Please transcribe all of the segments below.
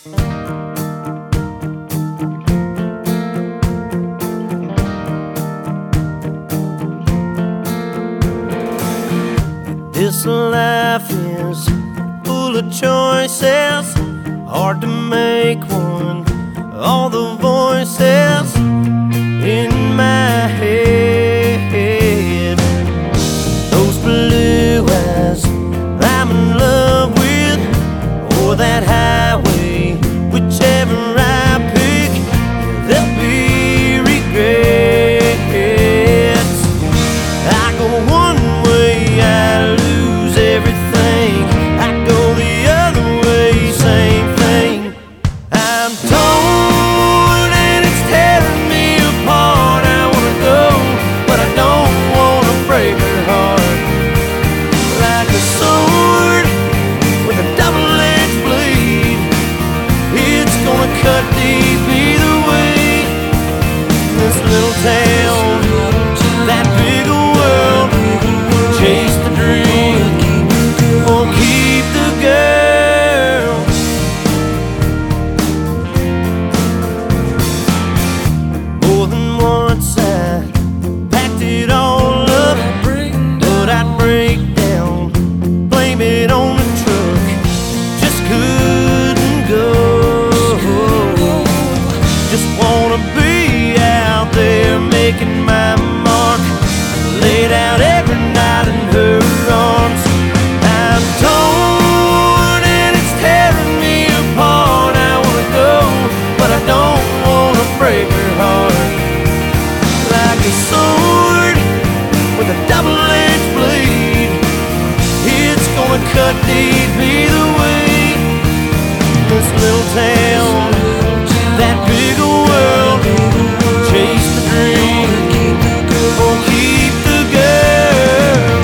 This life is full of choices, hard to make one. All the voices in my head, those blue eyes I'm in love with, or that highway, whichever I pick, there'll be regrets. I go one way, I lose everything. I go the other way, same thing. I'm torn and it's tearing me apart. I wanna go, but I don't wanna break her heart. Like a sword with a double-edged blade, it's gonna cut deep either way. This little town, that bigger world, chase the dream or keep the girl. More than once I packed it all up, but I'd break down, blame it on the truck, just couldn't go. Just wanna be out there making my mark, laid out every night in her arms. I'm torn and it's tearing me apart. I wanna go, but I don't wanna break her heart. Like a sword with a double-edged blade, it's gonna cut deep either way. This little town, that bigger world, chase the dream or keep the girl.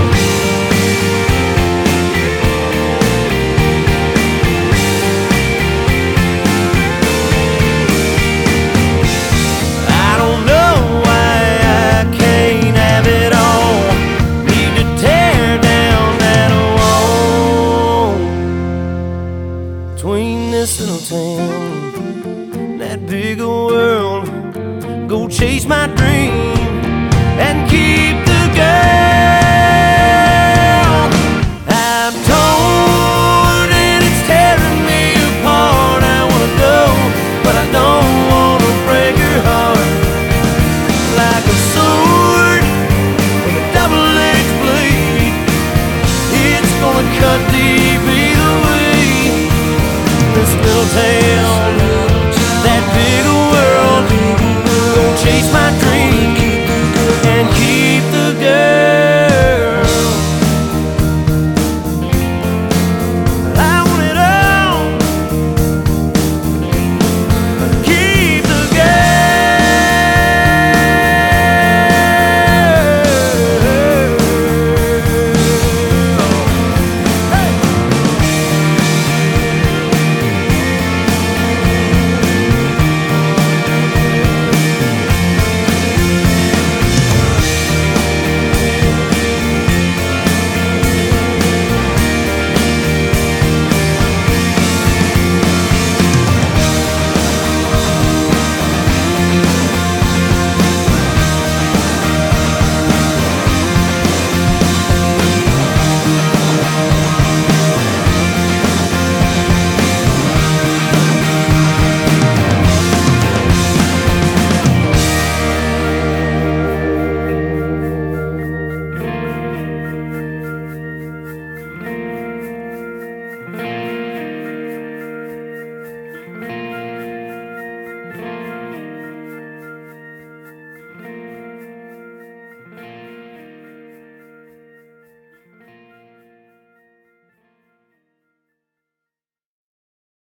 I don't know why I can't have it all. Need to tear down that wall between this little town, that bigger world. Go chase my dream and keep the girl. I'm torn and it's tearing me apart. I wanna go, but I don't wanna break her heart. Like a sword with a double-edged blade, it's gonna cut deep either way. This little town,